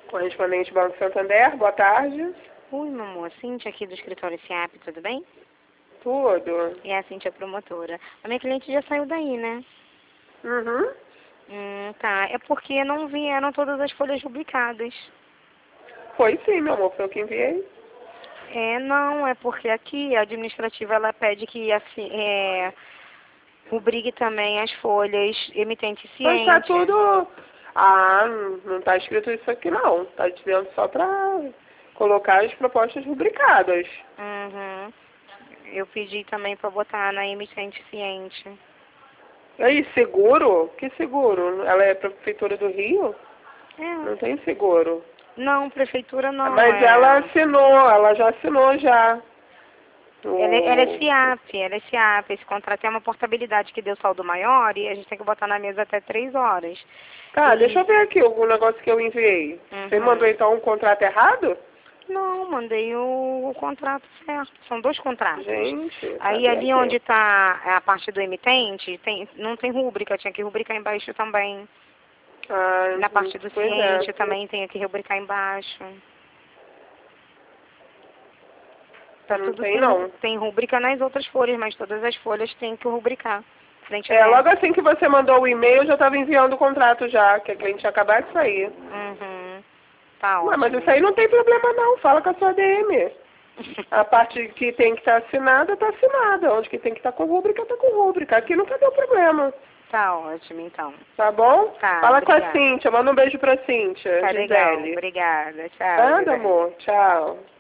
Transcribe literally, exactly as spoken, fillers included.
Correspondente Banco Santander, boa tarde. Oi, meu amor. Cíntia aqui do escritório SIAP, tudo bem? Tudo. É a Cíntia promotora. A minha cliente já saiu daí, né? Uhum. Hum, tá. É porque não vieram todas as folhas rubricadas. Foi sim, meu amor, foi eu que enviei. É, não, é porque aqui a administrativa ela pede que assim, é, rubrique também as folhas emitente Mas tá ciente. tudo... Ah, não tá escrito isso aqui não. Tá dizendo só pra colocar as propostas rubricadas. Uhum. Eu pedi também para botar na emitente ciente. E aí, seguro? Que seguro? Ela é Prefeitura do Rio? É. Não tem seguro. Não, prefeitura não, Mas ela é... assinou, ela já assinou já. Ela, é- ela é O... SIAP, ela é SIAP. Esse contrato é uma portabilidade que deu saldo maior e a gente tem que botar na mesa até três horas. Tá, deixa E... eu ver aqui algum negócio que eu enviei. Você mandou Uhum. então um contrato errado? Não, mandei o, o contrato certo. São dois contratos. Gente, Aí cadê ali aqui? onde está a parte do emitente, tem, não tem rúbrica, tinha que rubricar embaixo também. Ah, Na parte do pois é. ciente também tem que rubricar embaixo. Tá Não tudo tem tem, ru- não. tem rúbrica nas outras folhas, mas todas as folhas tem que rubricar. Frente e É, verso. logo assim que você mandou o e-mail, eu já estava enviando o contrato já, que a cliente ia acabar de sair. Uhum. Tá Ué, mas ótimo, isso aí então. não tem problema não, fala com a sua D M. A parte que tem que estar assinada, está assinada. Onde que tem que estar com rúbrica, está com rúbrica. Aqui nunca deu problema. Tá ótimo, então. Tá bom? Tá, Fala com a obrigada. Cíntia, manda um beijo pra Cíntia, Tá legal, Gisele. obrigada. Tchau, Nada, Gisele. amor. Tchau.